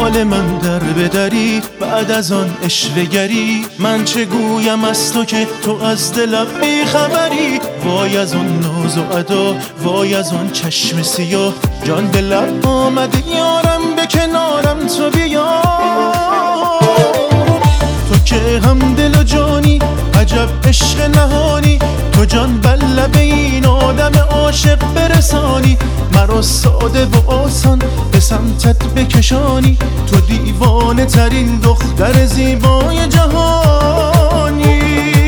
حال من در بدری بعد از آن اشوه‌گری. من چه گویم از تو که تو از دلم بیخبری. وای از اون ناز و ادا، وای از اون چشم سیاه. جان به لب آمده یارم، به کنارم تو بیا. تو که هم دل و جانی، عجب عشق نهانی. تو جان بر لب این آدم عاشق برسانی. مرا ساده و آسان به سمتت بکشانی. تو دیوانه ترین دختر زیبای جهانی.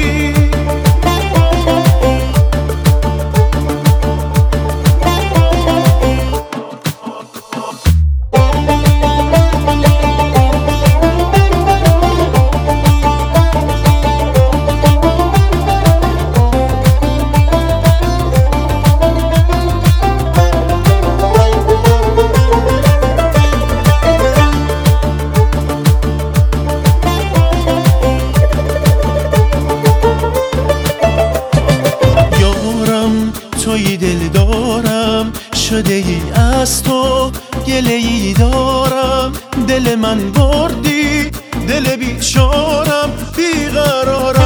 توی دل دارم، شده ای از تو گله ای دارم. دل من بردی، دل بیچارم، بیقرارم.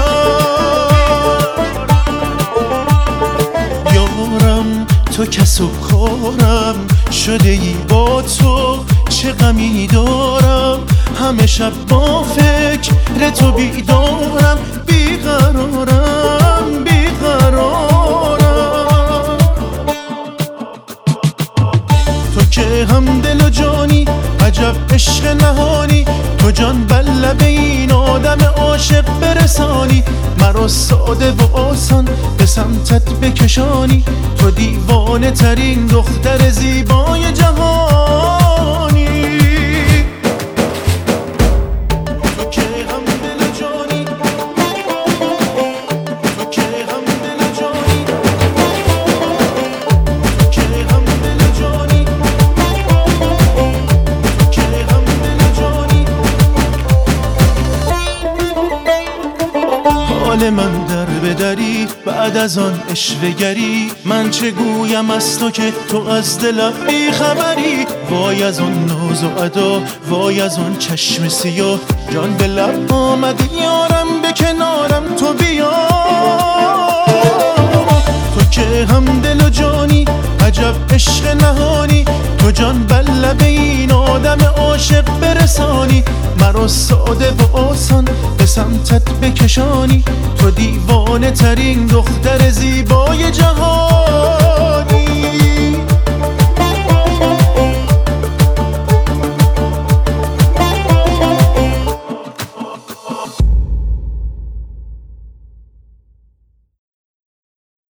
یارم تو کسب کارم، شده ای با تو چه غمی دارم. همه شب با فکر تو بیدارم، بیقرارم، بیقرارم. که هم دل و جانی، عجب عشق نهانی. تو جان بر لب این آدم عاشق برسانی. مرا ساده و آسان به سمتت بکشانی. تو دیوانه ترین دختر زیبای جهانی. تو که هم دل و جانی، تو که هم دل و جانی، تو که هم دل و جانی. حال من در بدری بعد از آن اشوه‌گری. من چه گویم از تو که تو از دلم بیخبری. وای از اون ناز و ادا، وای از اون چشم سیاه. جان به لب آمده یارم، به کنارم تو بیا. تو که هم دل و جانی، عجب عشق نهانی. تو جان بر لب این آدم عاشق برسانی. مرا ساده و آسان به سمتت بکشانی. تو دیوانه ترین دختر زیبای جهانی.